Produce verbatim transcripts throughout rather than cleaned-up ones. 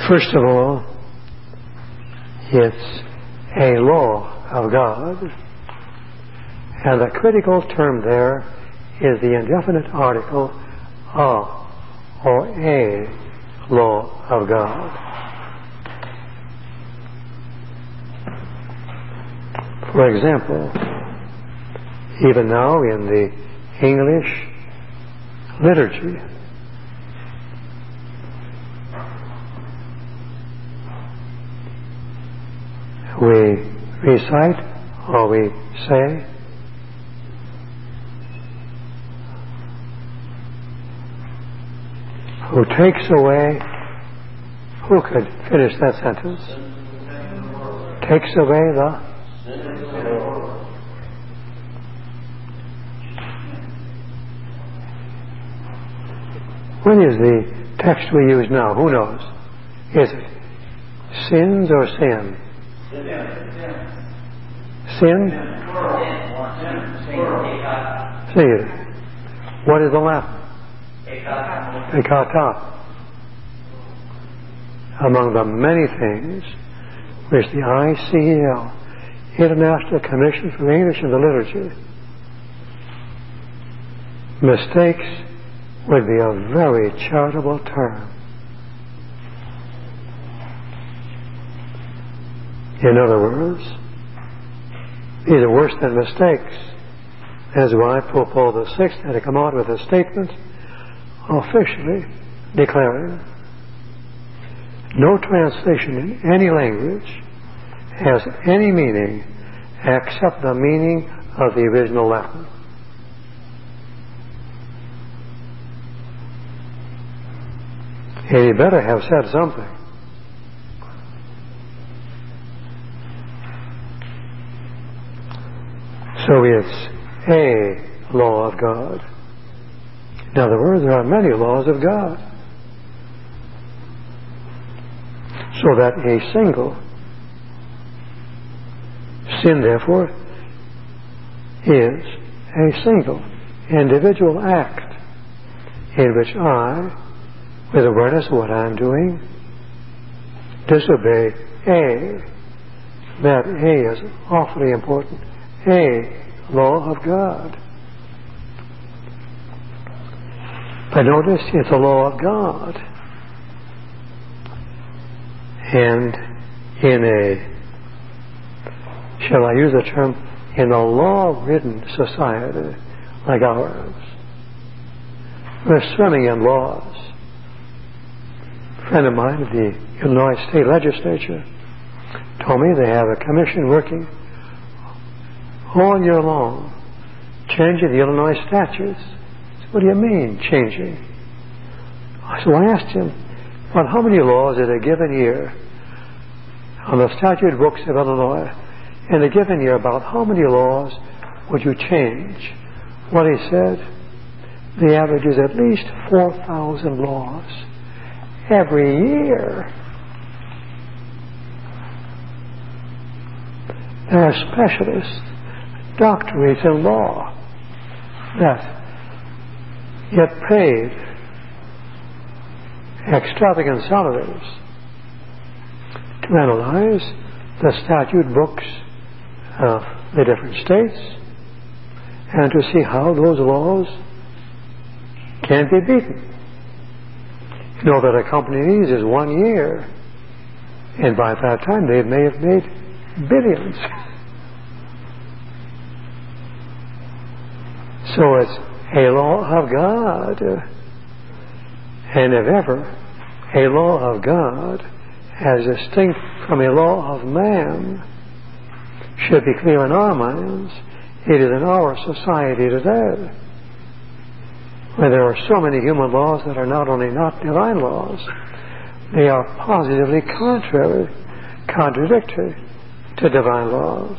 First of all, it's a law of God, and the critical term there is the indefinite article a, or a law of God. For example, even now in the English liturgy, we recite or we say, who takes away, who could finish that sentence? Takes away the When is the text we use now? Who knows? Is it sins or sin? Sin? Sin. What is the Latin? Ekata. Among the many things which the I C E L, International Commission for the English and the Liturgy, mistakes would be a very charitable term. In other words, these are worse than mistakes. That's why Pope Paul the Sixth had to come out with a statement officially declaring no translation in any language has any meaning except the meaning of the original Latin. And he better have said something. So it's a law of God. In other words, there are many laws of God. So that a single sin, therefore, is a single individual act in which I, with awareness of what I'm doing, disobey a. That a is awfully important. A law of God. But notice it's a law of God. And in a, shall I use the term, in a law-ridden society like ours, we're swimming in laws. A friend of mine at the Illinois State Legislature told me they have a commission working all year long, changing the Illinois statutes. I said, what do you mean, changing? So I asked him, well, how many laws in a given year on the statute books of Illinois, in a given year, about how many laws would you change? Well, he said, the average is at least four thousand laws every year. There are specialists, doctorates in law that get paid extravagant salaries to analyze the statute books of the different states and to see how those laws can be beaten. You know that a company needs is one year, and by that time they may have made billions. So it's a law of God. And if ever a law of God, as distinct from a law of man, should be clear in our minds, it is in our society today, where there are so many human laws that are not only not divine laws, they are positively contrary, contradictory to divine laws.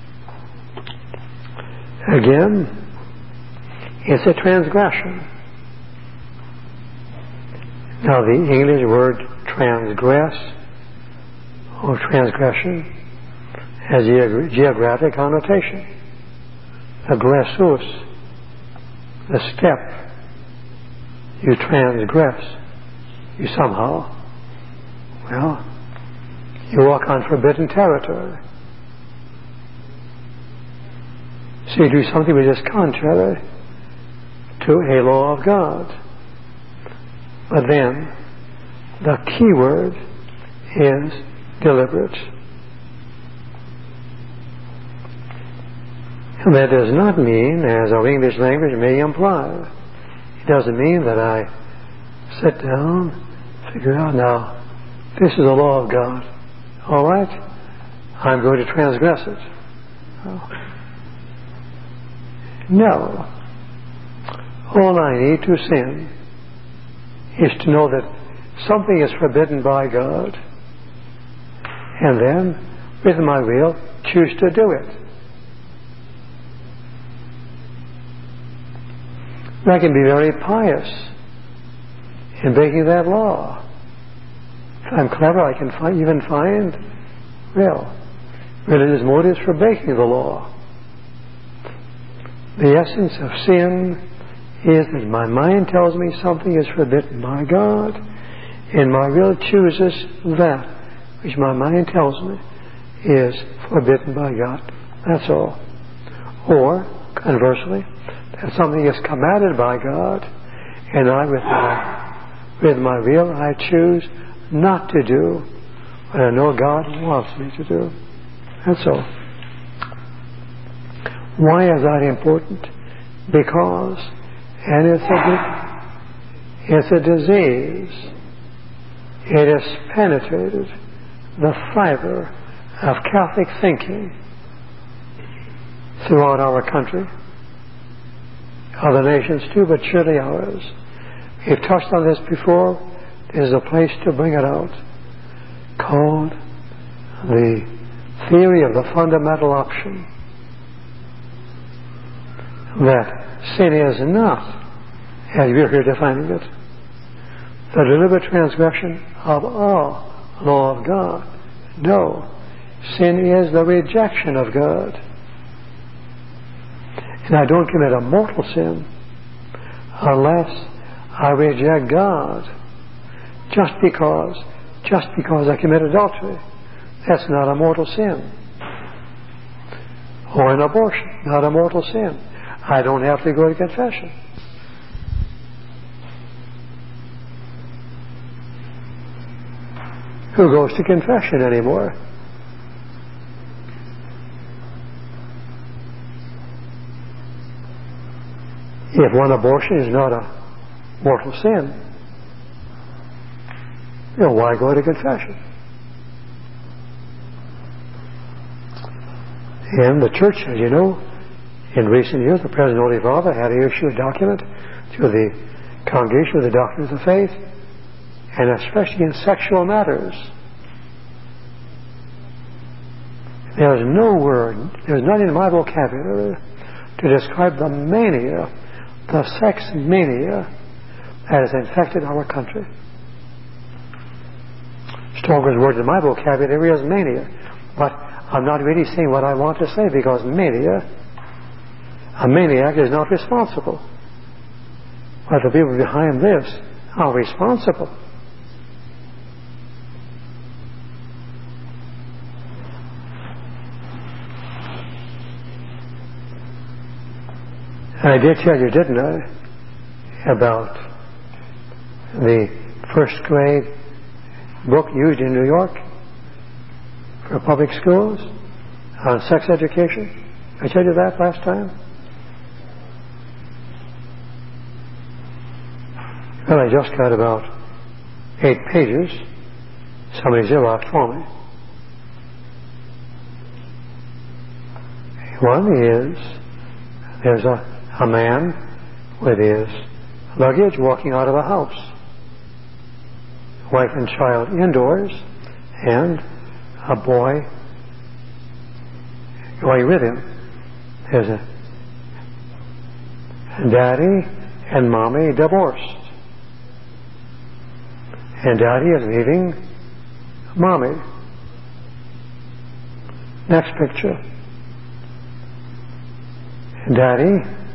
Again, it's a transgression. Now, the English word transgress or transgression has a geographic connotation. Aggressus, the step. You transgress. You somehow, Well, you walk on forbidden territory. So you do something which is contrary to a law of God. But then, the key word is deliberate. And that does not mean, as our English language may imply, it doesn't mean that I sit down, figure out, now, this is the law of God. All right? I'm going to transgress it. Oh. No. All I need to sin is to know that something is forbidden by God, and then, with my will, choose to do it. I can be very pious in breaking that law. If I'm clever, I can fi- even find, well, religious motives for breaking the law. The essence of sin is that my mind tells me something is forbidden by God, and my will chooses that which my mind tells me is forbidden by God. That's all. Or, conversely, that something is commanded by God, and I, with my, with my will, I choose not to do what I know God wants me to do. That's all. Why is that important? Because, and it's a, it's a disease. It has penetrated the fiber of Catholic thinking throughout our country. Other nations too, but surely ours. We've touched on this before. There's a place to bring it out, called the theory of the fundamental option, that sin is not, as we're here defining it, the deliberate transgression of all law of God. No, sin is the rejection of God. And I don't commit a mortal sin unless I reject God. Just because, just because I commit adultery, that's not a mortal sin. Or an abortion, not a mortal sin. I don't have to go to confession. Who goes to confession anymore? If one abortion is not a mortal sin, you know, why go to confession? And the church, as you know, in recent years, the President Holy Father had to issue a document to the Congregation of the Doctrines of Faith, and especially in sexual matters. There is no word, there is nothing in my vocabulary to describe the mania, the sex mania that has infected our country. Strongest word in my vocabulary is mania, but I'm not really saying what I want to say, because mania, a maniac is not responsible. But the people behind this are responsible. And I did tell you, didn't I, about the first grade book used in New York for public schools on sex education? I told you that last time? Well, I just got about eight pages. Somebody Xeroxed for me. One is, there's a, a man with his luggage walking out of a house. Wife and child indoors, and a boy going with him. There's a daddy and mommy divorced. And daddy is leaving mommy. Next picture. Daddy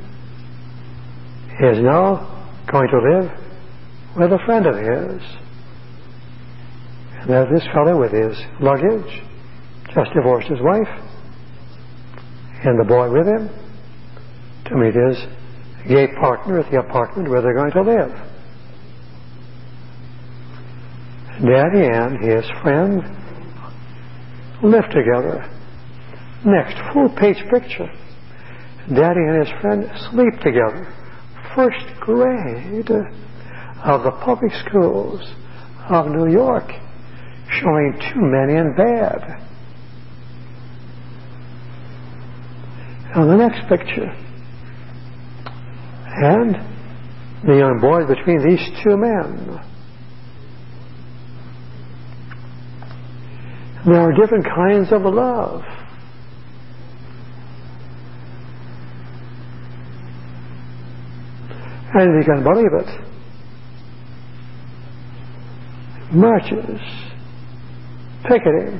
is now going to live with a friend of his. And there's this fellow with his luggage, just divorced his wife, and the boy with him, to meet his gay partner at the apartment where they're going to live. Daddy and his friend live together. Next, full-page picture. Daddy and his friend sleep together. First grade of the public schools of New York, showing two men in bed. And the next picture. And the young boy between these two men. There are different kinds of love. And you can believe it. Marches, picketing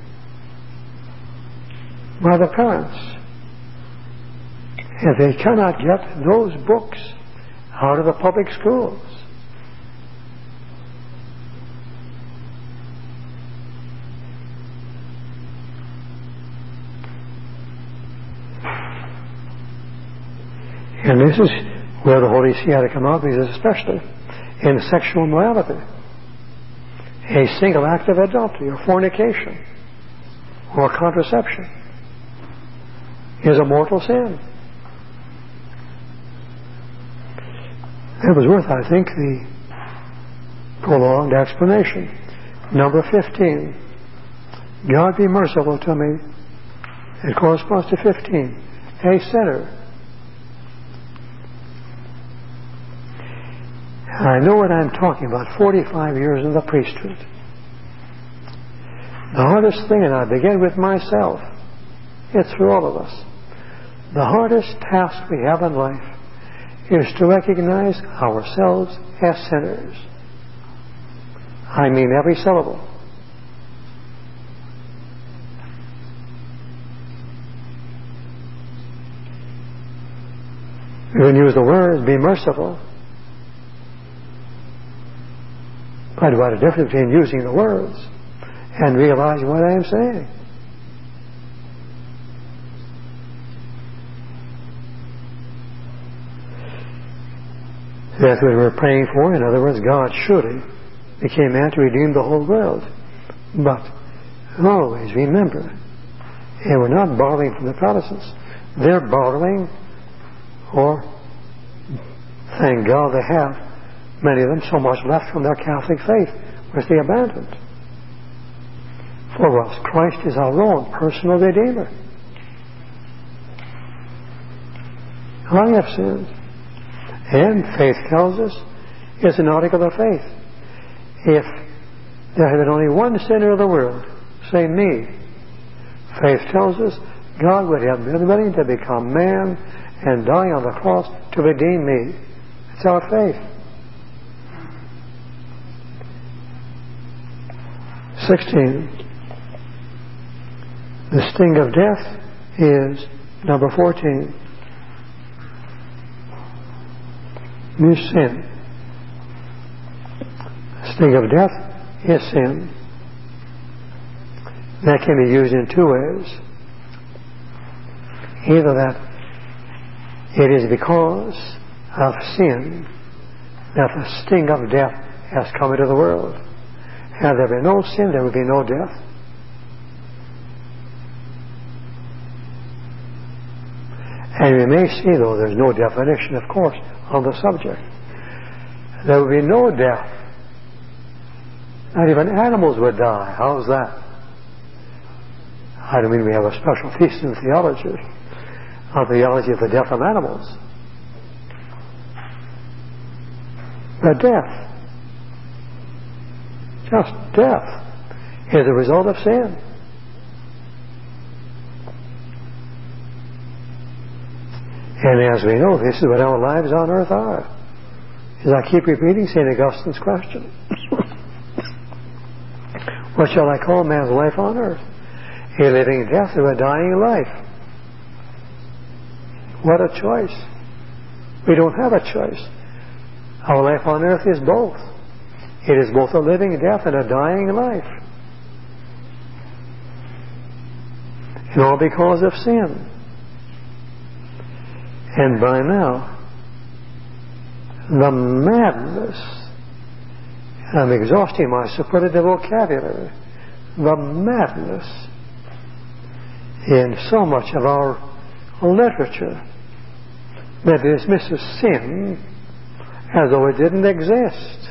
by the parents. If they cannot get those books out of the public schools. And this is where the Holy See had to come out, because especially in sexual immorality, a single act of adultery or fornication or contraception is a mortal sin. It was worth, I think, the prolonged explanation. Number fifteen. God be merciful to me. It corresponds to fifteen. A sinner. I know what I'm talking about. forty-five years in the priesthood. The hardest thing, and I begin with myself, it's for all of us. The hardest task we have in life is to recognize ourselves as sinners. I mean every syllable. You can use the words, be merciful. But what a difference between using the words and realizing what I am saying. That's what we're praying for. In other words, God surely became man to redeem the whole world. But always remember, and we're not borrowing from the Protestants. They're borrowing, or thank God they have, many of them, so much left from their Catholic faith, which they abandoned. For us, Christ is our own personal Redeemer. I have sinned. And faith tells us it's an article of faith. If there had been only one sinner in the world, say me, faith tells us God would have been willing to become man and die on the cross to redeem me. It's our faith. sixteen. The sting of death is number fourteen. Is sin. The sting of death is sin. That can be used in two ways. Either that it is because of sin that the sting of death has come into the world. Had there been no sin, there would be no death. And we may see, though there's no definition, of course, on the subject, there would be no death. Not even animals would die. How's that? I don't mean we have a special thesis in theology, on theology of the death of animals. But death, just death, is a result of sin. And as we know, this is what our lives on earth are. As I keep repeating Saint Augustine's question. What shall I call man's life on earth? A living death or a dying life? What a choice. We don't have a choice. Our life on earth is both. It is both a living death and a dying life. And all because of sin. And by now, the madness, I'm exhausting my superlative vocabulary, the madness in so much of our literature that dismisses sin as though it didn't exist.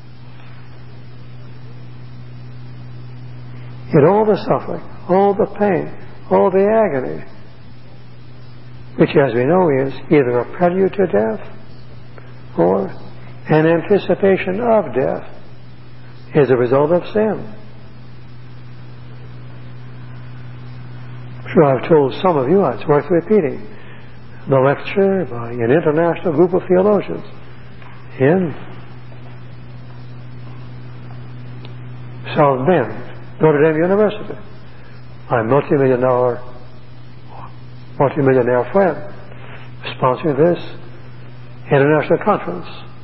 Yet all the suffering, all the pain, all the agony, which as we know is either a prelude to death or an anticipation of death, is a result of sin. I'm sure I've told some of you, it's worth repeating, the lecture by an international group of theologians in South Bend, Notre Dame University. My multi-millionaire, multi-millionaire friend sponsoring this international conference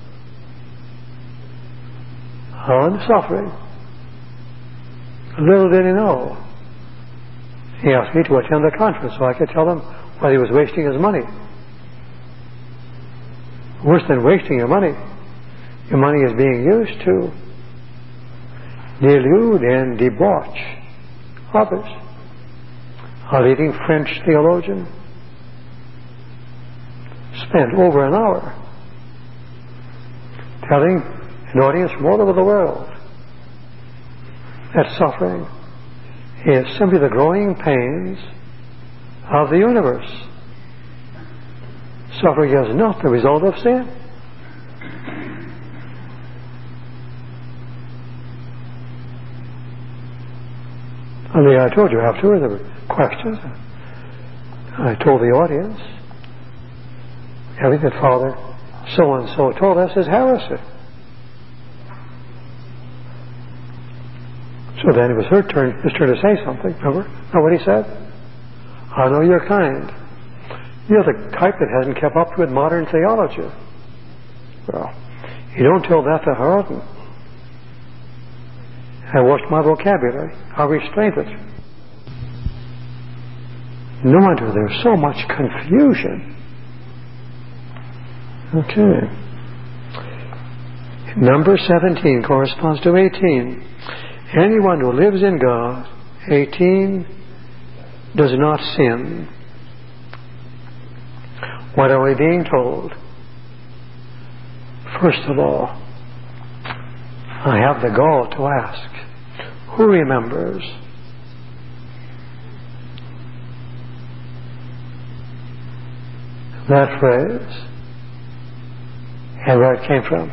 on suffering. Little did he know. He asked me to attend the conference so I could tell him why he was wasting his money. Worse than wasting your money, your money is being used to delude and debauch others. A leading French theologian spent over an hour telling an audience from all over the world that suffering is simply the growing pains of the universe. Suffering is not the result of sin. And I told you afterward there were questions. I told the audience, everything that Father so-and-so told us is heresy. So then it was her turn, his turn to say something. Remember? Remember what he said? I know you're kind. You're the type that hasn't kept up with modern theology. Well, you don't tell that to Harden. I watched my vocabulary. I restrained it. No wonder there's so much confusion. Okay. Number seventeen corresponds to eighteen. Anyone who lives in God, eighteen, does not sin. What are we being told? First of all, I have the gall to ask, who remembers that phrase and where it came from?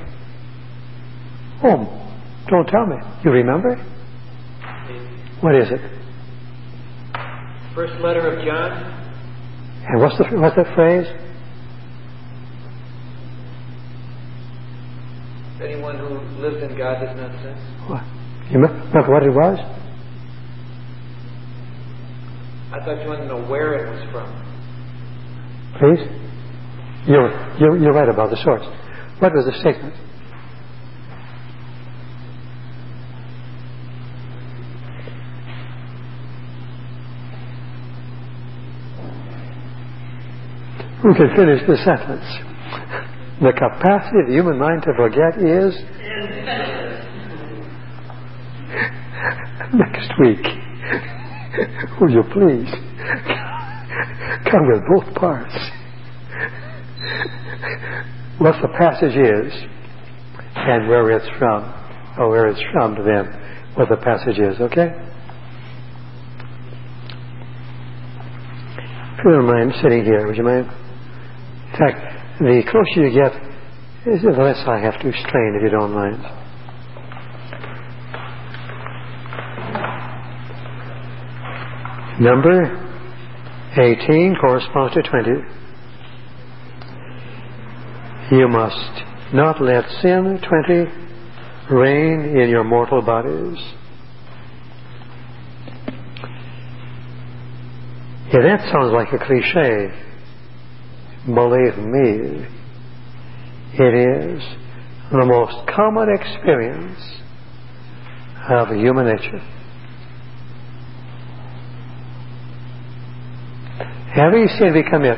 Oh, don't tell me. You remember? What is it? First letter of John. And what's the what's the phrase? Anyone who lives in God does not sin. What? You remember what it was? I thought you wanted to know where it was from. Please? You're, you're, you're right about the source. What was the statement? Who can finish the sentence? The capacity of the human mind to forget is next week. Will you please come with both parts? What the passage is and where it's from, or where it's from to them, what the passage is, okay? If you don't mind sitting here, would you mind? In fact, the closer you get, the less I have to strain, if you don't mind. Number eighteen corresponds to twenty. You must not let sin, twenty, reign in your mortal bodies. Yeah, that sounds like a cliche. Believe me, it is the most common experience of human nature. Every sin we commit,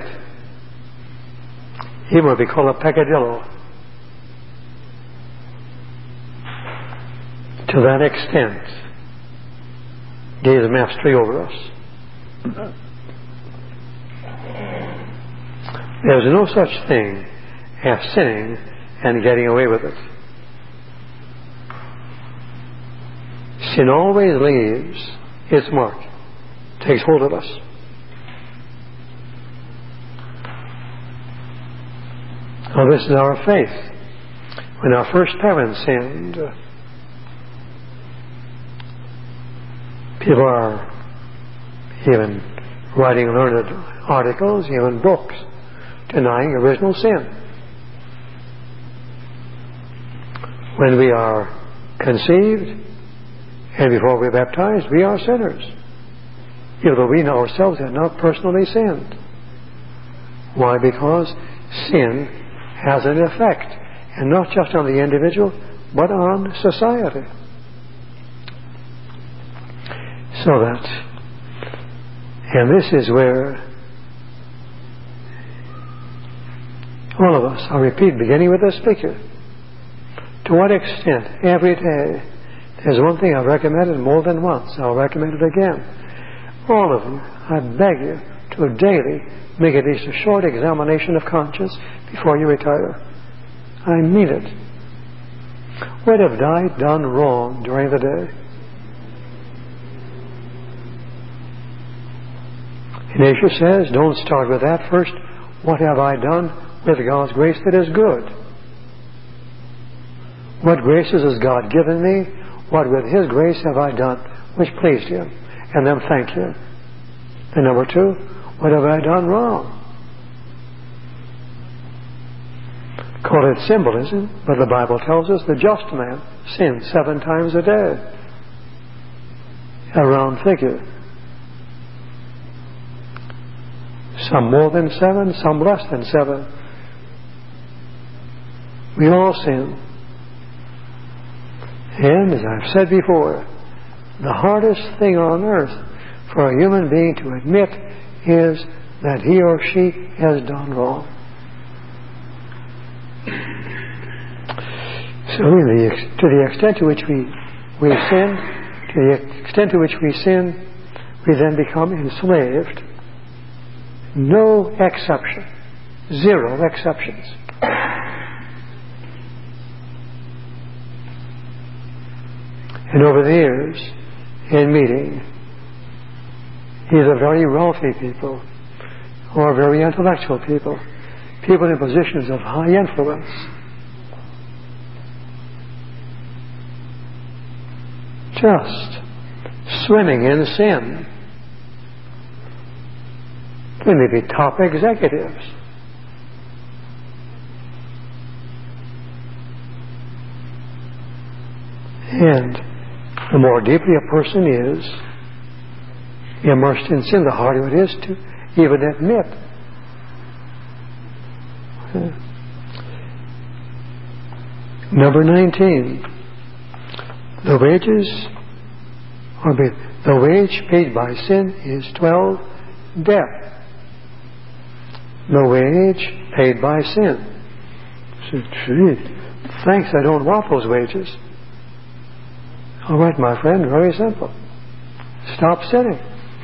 even what we call a peccadillo, to that extent, gains mastery over us. There's no such thing as sinning and getting away with it. Sin always leaves its mark, takes hold of us. Now, this is our faith. When our first parents sinned, people are even writing learned articles, even books, denying original sin. When we are conceived and before we're baptized, we are sinners, even though we ourselves have not personally sinned. Why? Because sin has an effect, and not just on the individual, but on society. So that, and this is where all of us, I'll repeat, beginning with the speaker, to what extent, every day, there's one thing I've recommended more than once, I'll recommend it again. All of you, I beg you to daily make at least a short examination of conscience before you retire. I mean it. What have I done wrong during the day? Ignatius says, don't start with that. First, what have I done with God's grace that is good? What graces has God given me? What with His grace have I done which pleased Him? And then thank Him. And number two, what have I done wrong? Call it symbolism, but the Bible tells us the just man sins seven times a day. A round figure. Some more than seven, some less than seven. We all sin. And, as I've said before, the hardest thing on earth for a human being to admit is that he or she has done wrong. So, in the, to the extent to which we, we sin, to the extent to which we sin, we then become enslaved. No exception. Zero exceptions. And over the years, in meeting either very wealthy people or very intellectual people, people in positions of high influence, just swimming in sin. They may be top executives. And the more deeply a person is immersed in sin, the harder it is to even admit. Number nineteen. The wages, or the wage paid by sin is twelve, death. The wage paid by sin. So, gee, thanks, I don't want those wages. All right, my friend, very simple. Stop sinning.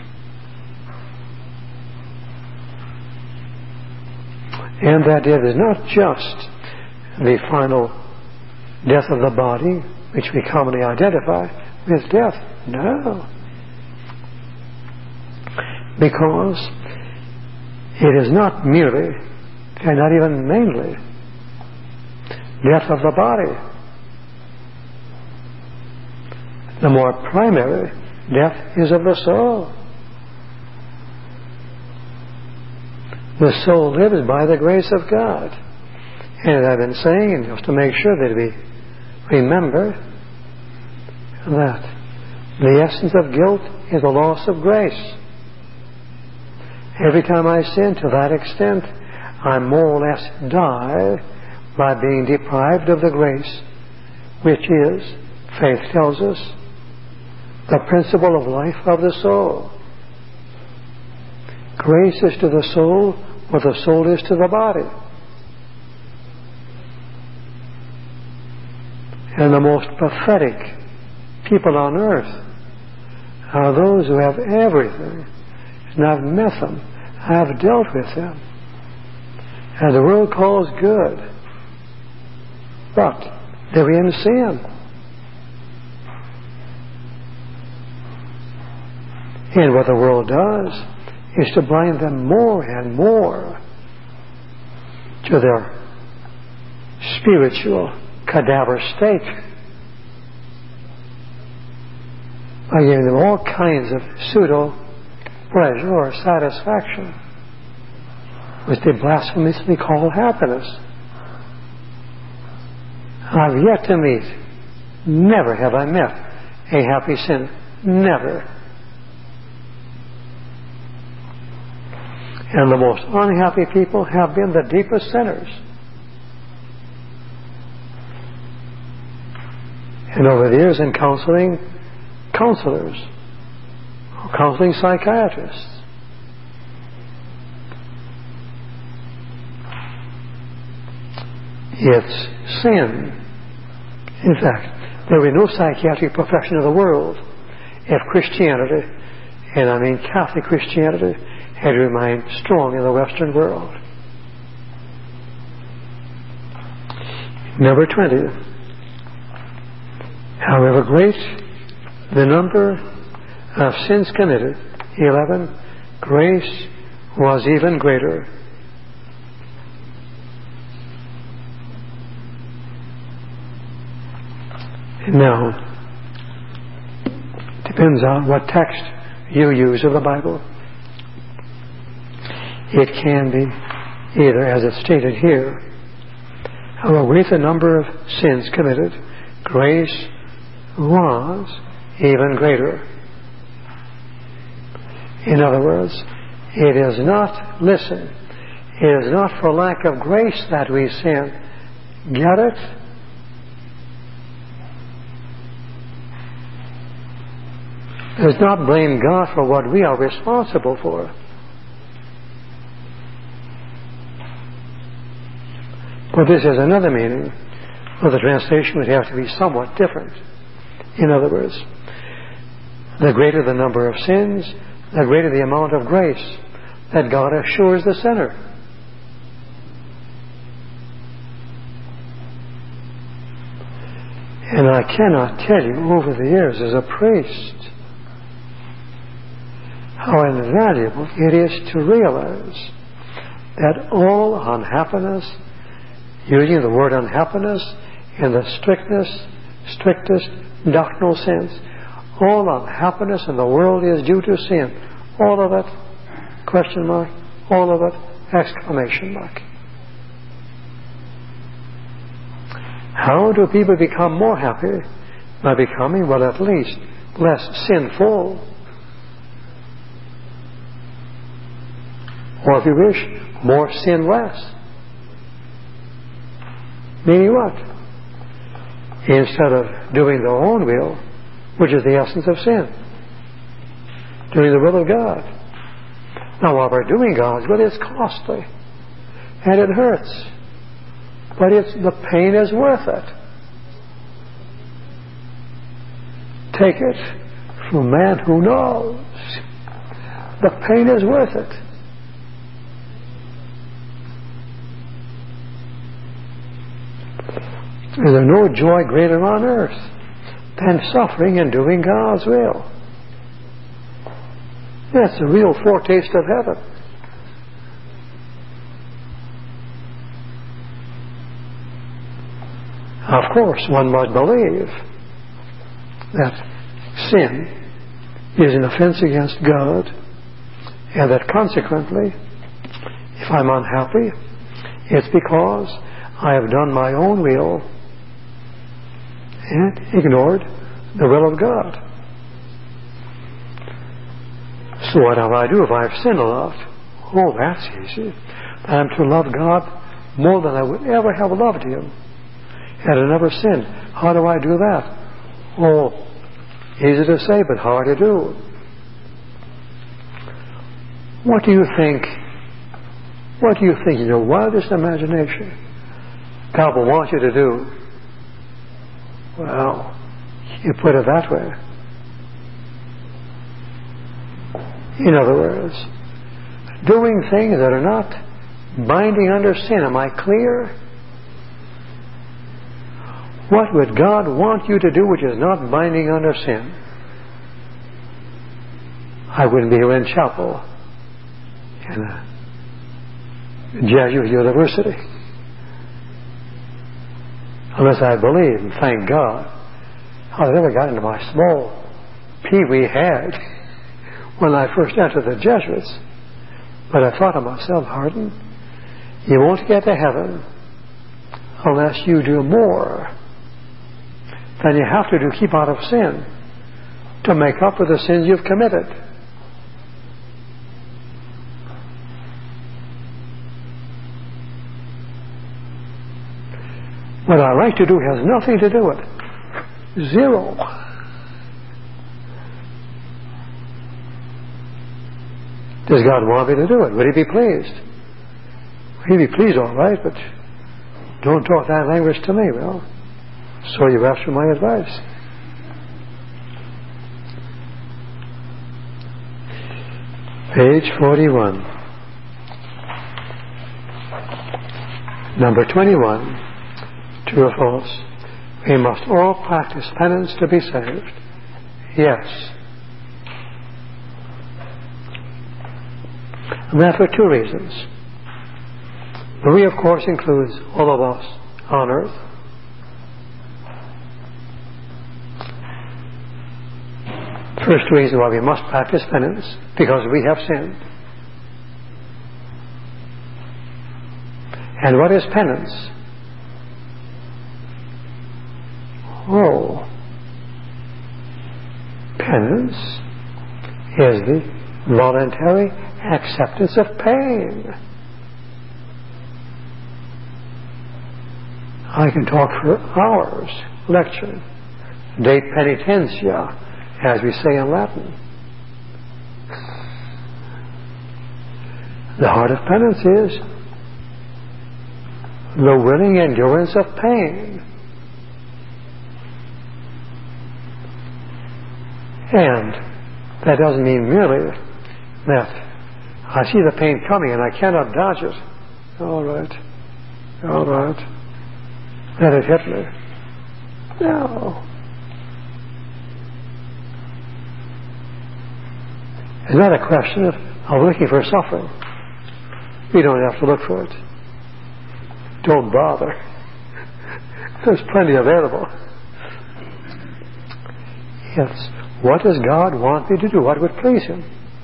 And that death is not just the final death of the body, which we commonly identify with death. No. Because it is not merely, and not even mainly, death of the body. The more primary death is of the soul. The soul lives by the grace of God. And I've been saying, just to make sure that we remember, that the essence of guilt is the loss of grace. Every time I sin, to that extent, I more or less die by being deprived of the grace, which is, faith tells us, the principle of life of the soul. Grace is to the soul what the soul is to the body. And the most pathetic people on earth are those who have everything, and I've met them, I've dealt with them, and the world calls good, but they're in sin. And what the world does is to blind them more and more to their spiritual cadaver state by giving them all kinds of pseudo pleasure or satisfaction, which they blasphemously call happiness. I've yet to meet, never have I met a happy sinner. Never. And the most unhappy people have been the deepest sinners. And over the years in counseling, counselors, counseling psychiatrists, it's sin. In fact, there would be no psychiatric profession in the world if Christianity, and I mean Catholic Christianity, had remained strong in the Western world. Number twenty. However great the number of sins committed, eleven, grace was even greater. Now, depends on what text you use of the Bible. It can be either, as it's stated here, however great the number of sins committed, grace was even greater. In other words, it is not, listen, it is not for lack of grace that we sin. Get it? It does not blame God for what we are responsible for. But this is another meaning. Well, the translation would have to be somewhat different. In other words, the greater the number of sins, the greater the amount of grace that God assures the sinner. And I cannot tell you over the years as a priest how invaluable it is to realize that all unhappiness, using the word unhappiness in the strictest, strictest doctrinal sense, all unhappiness in the world is due to sin. All of it, question mark, all of it, exclamation mark. How do people become more happy? By becoming, well, at least less sinful. Or if you wish, more sinless. Meaning what? Instead of doing their own will, which is the essence of sin, doing the will of God. Now, while we're doing God's will, it's costly. And it hurts. But it's, the pain is worth it. Take it from a man who knows. The pain is worth it. There is no joy greater on earth than suffering and doing God's will. That's a real foretaste of heaven. Of course, one must believe that sin is an offense against God, and that consequently, if I'm unhappy, it's because I have done my own will and ignored the will of God. So what do I do if I've sinned a lot? Oh, that's easy. I'm to love God more than I would ever have loved Him had I never sinned. How do I do that? Oh, easy to say, but hard to do. What do you think, what do you think in your wildest imagination God will want you to do? Well, you put it that way. In other words, doing things that are not binding under sin. Am I clear? What would God want you to do which is not binding under sin? I wouldn't be here in chapel in a Jesuit university unless I believed, and thank God, I never got into my small pee-wee head when I first entered the Jesuits. But I thought to myself, Hardin, you won't get to heaven unless you do more than you have to do keep out of sin to make up for the sins you've committed. What I like to do has nothing to do with it. Zero. Does God want me to do it? Would He be pleased? He'd be pleased, all right, but don't talk that language to me. Well, so you asked for my advice. Page forty-one. Number twenty-one. True or false? We must all practice penance to be saved. Yes. And that for two reasons. The we, of course, includes all of us on earth. First reason why we must practice penance, because we have sinned. And what is penance? Oh, penance is the voluntary acceptance of pain. I can talk for hours lecturing. De penitentia, as we say in Latin. The heart of penance is the willing endurance of pain. And that doesn't mean merely that I see the pain coming and I cannot dodge it. All right. All right. Let it hit me. No. It's not a question of, of looking for suffering. We don't have to look for it. Don't bother. There's plenty available. Yes. What does God want me to do? What would please Him?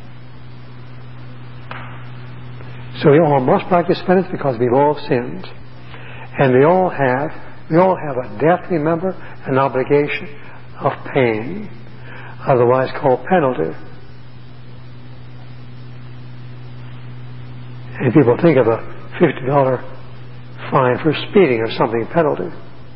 So we all must practice penance because we've all sinned. And we all have, we all have a debt, remember, an obligation of pain, otherwise called penalty. And people think of a fifty dollar fine for speeding or something, penalty.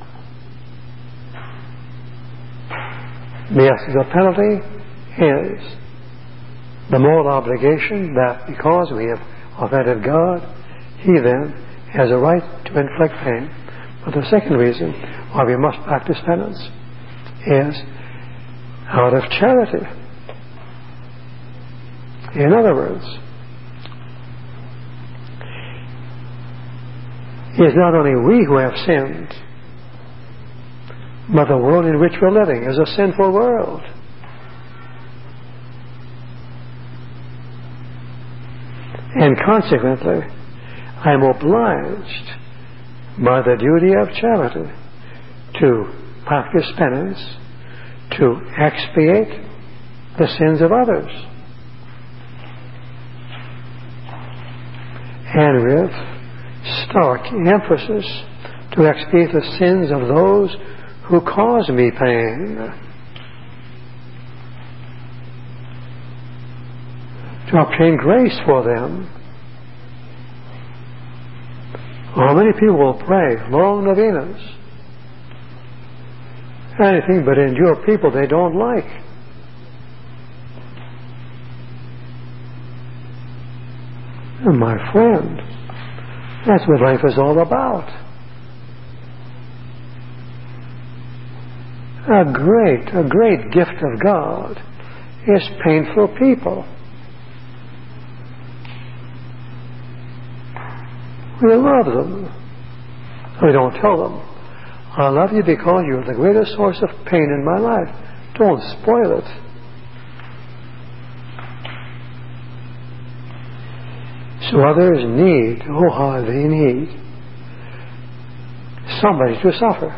Yes, the penalty is the moral obligation that because we have offended God, He then has a right to inflict pain. But the second reason why we must practice penance is out of charity. In other words, it is not only we who have sinned, but the world in which we're living is a sinful world. And consequently, I am obliged by the duty of charity to practice penance, to expiate the sins of others. And with stark emphasis to expiate the sins of those who cause me pain. To obtain grace for them. How many people will pray long novenas? Anything but endure people they don't like. And my friend, that's what life is all about. A great, a great gift of God is painful people. We love them. We don't tell them, I love you because you're the greatest source of pain in my life. Don't spoil it. So others need, oh how they need, somebody to suffer.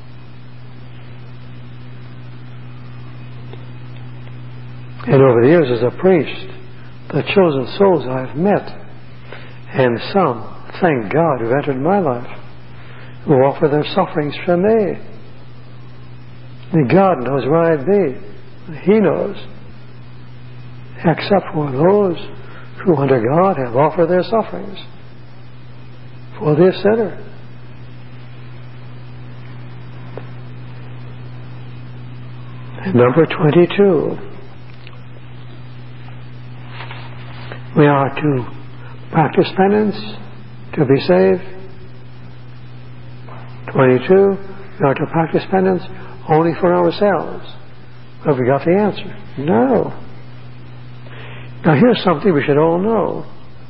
And over the years as a priest, the chosen souls I've met, and some, thank God, who've entered my life, who offer their sufferings for me. And God knows where I'd be. He knows. Except for those who under God have offered their sufferings for this sinner. And number twenty-two. We are to practice penance to be saved. twenty-two. We are to practice penance only for ourselves. Have we got the answer? No. Now here's something we should all know.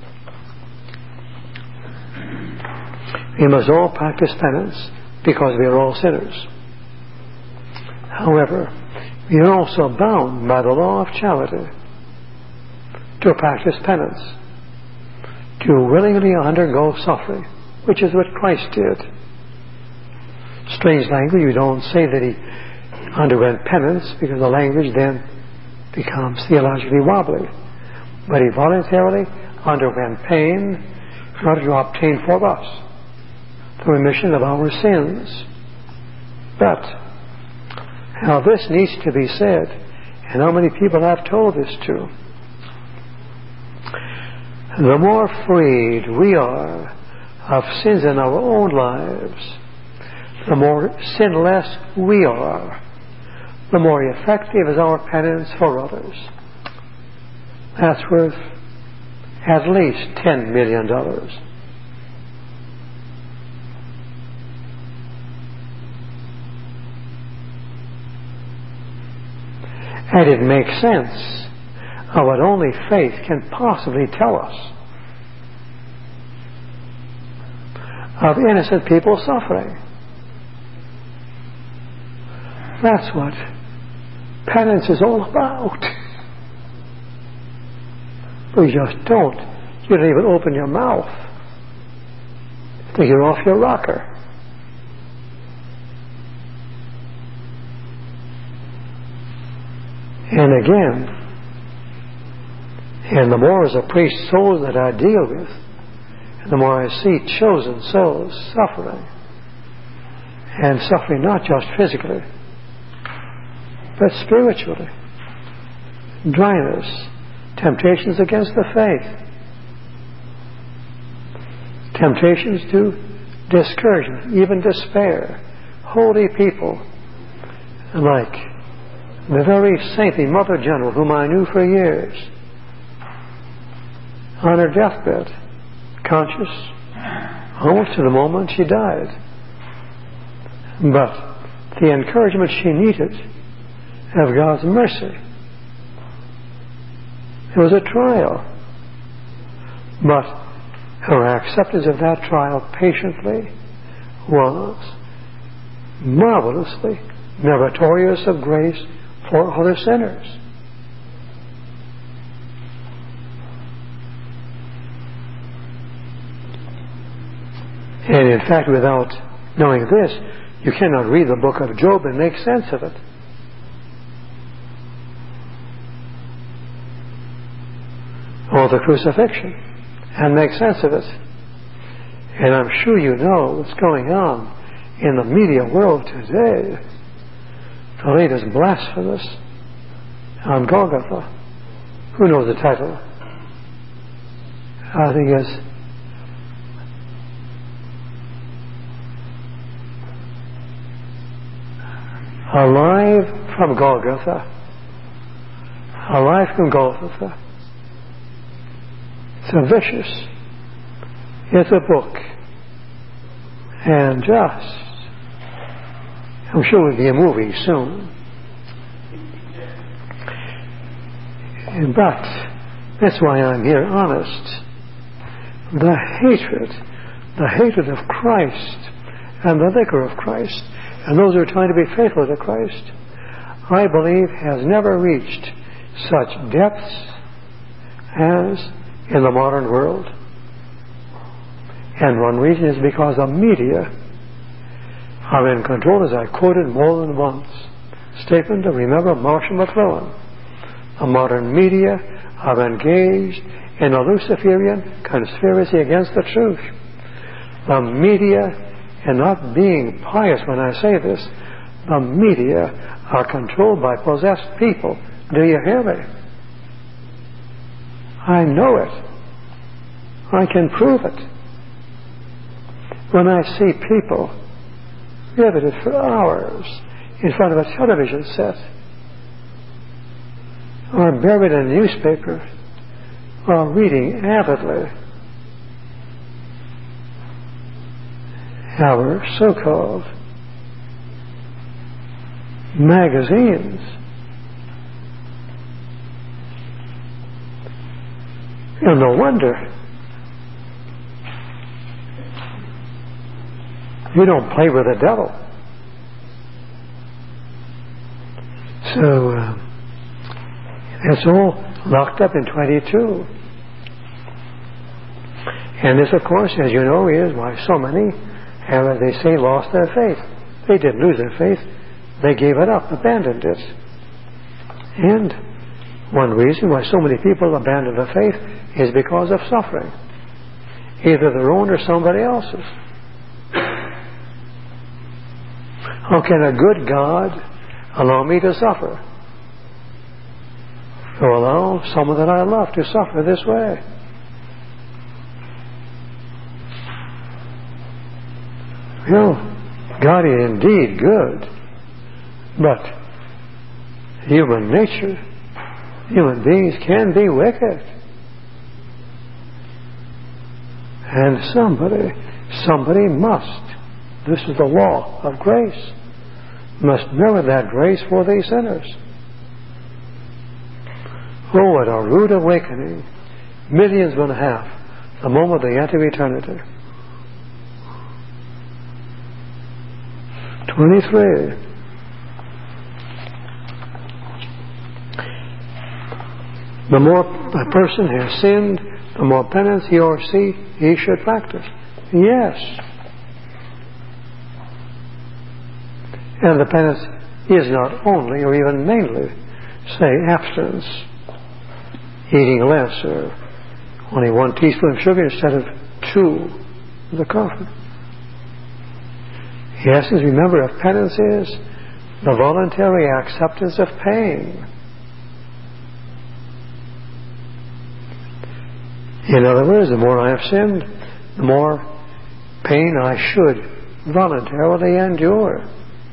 We must all practice penance because we are all sinners. However, we are also bound by the law of charity to practice penance, to willingly undergo suffering, which is what Christ did. Strange language, we don't say that he underwent penance because the language then becomes theologically wobbly. But he voluntarily underwent pain in order to obtain for us the remission of our sins. But how this needs to be said, and how many people I've told this to, the more freed we are of sins in our own lives, the more sinless we are, the more effective is our penance for others. That's worth at least ten million dollars. And it makes sense of what only faith can possibly tell us of innocent people suffering. That's what penance is all about. We just don't. You don't even open your mouth. You think you're off your rocker. And again, and the more as a priest souls that I deal with, and the more I see chosen souls suffering, and suffering not just physically, but spiritually, dryness, temptations against the faith, temptations to discouragement, even despair. Holy people like the very saintly Mother General, whom I knew for years, on her deathbed, conscious almost to the moment she died. But the encouragement she needed of God's mercy, it was a trial. But her acceptance of that trial patiently was marvelously meritorious of grace for other sinners. And in fact, without knowing this, you cannot read the book of Job and make sense of it. Or the crucifixion, and make sense of it. And I'm sure you know what's going on in the media world today. The latest blasphemous on Golgotha. Who knows the title? I think it's alive from Golgotha. Alive from Golgotha. It's a vicious. It's a book. And just. I'm sure it'll be a movie soon. But that's why I'm here honest. The hatred, the hatred of Christ and the vicar of Christ and those who are trying to be faithful to Christ, I believe has never reached such depths as in the modern world. And one reason is because the media are in control, as I quoted more than once. Statement to remember Marshall McLuhan. The modern media are engaged in a Luciferian conspiracy against the truth. The media, and not being pious when I say this, the media are controlled by possessed people. Do you hear me? I know it. I can prove it. When I see people riveted for hours in front of a television set, or buried in a newspaper, or reading avidly our so-called magazines. And no wonder you don't play with the devil. So uh, it's all locked up in twenty-two. And this, of course, as you know, is why so many have, as they say, lost their faith. They didn't lose their faith. They gave it up, abandoned it. And one reason why so many people abandon the faith is because of suffering, either their own or somebody else's. How can a good God allow me to suffer? Or allow someone that I love to suffer this way? You know, God is indeed good, but human nature, human beings can be wicked. And somebody, somebody must, this is the law of grace, must merit that grace for these sinners. Oh, what a rude awakening. Millions will have the moment they enter eternity. twenty-three. The more a person has sinned, the more penance he or she he should practice. Yes. And the penance is not only or even mainly, say, abstinence, eating less, or only one teaspoon of sugar instead of two of the coffee. The essence, remember, of penance is the voluntary acceptance of pain. In other words, the more I have sinned, the more pain I should voluntarily endure.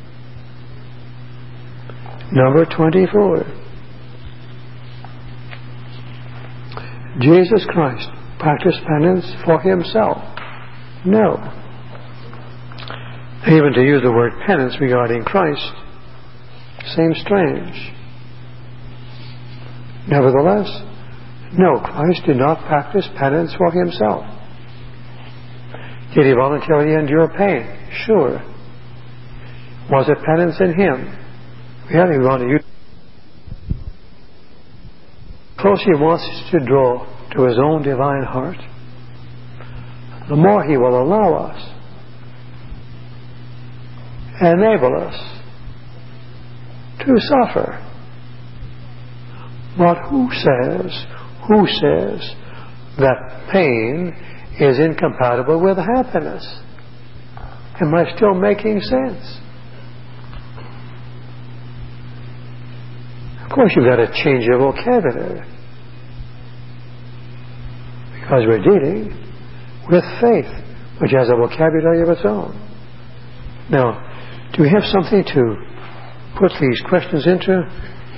Number twenty-four. Jesus Christ practiced penance for himself? No. Even to use the word penance regarding Christ seems strange. Nevertheless, no, Christ did not practice penance for himself. Did he voluntarily endure pain? Sure. Was it penance in him? Well, he wanted you. The closer he wants to draw to his own divine heart, the more he will allow us, enable us to suffer. But who says, who says that pain is incompatible with happiness? Am I still making sense? Of course, you've got to change your vocabulary, because we're dealing with faith, which has a vocabulary of its own. Now, do we have something to put these questions into?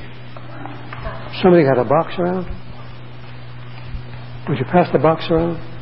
Somebody got a box around? Would you pass the box around?